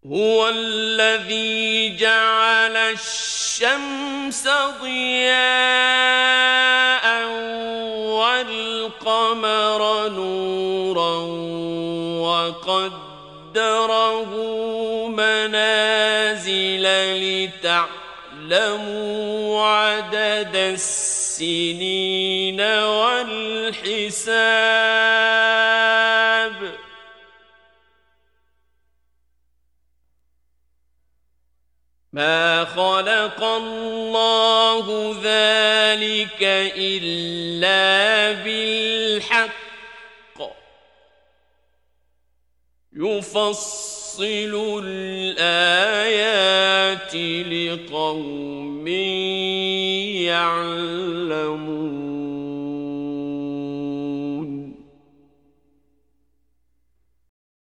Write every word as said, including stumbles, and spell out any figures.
هو الذي جعل الشمس ضياء والقمر نورا وقدره منازل لتعلموا عدد السنين والحساب ما خلق الله ذلك إلا بالحق يفصل الآيات لقوم يعلمون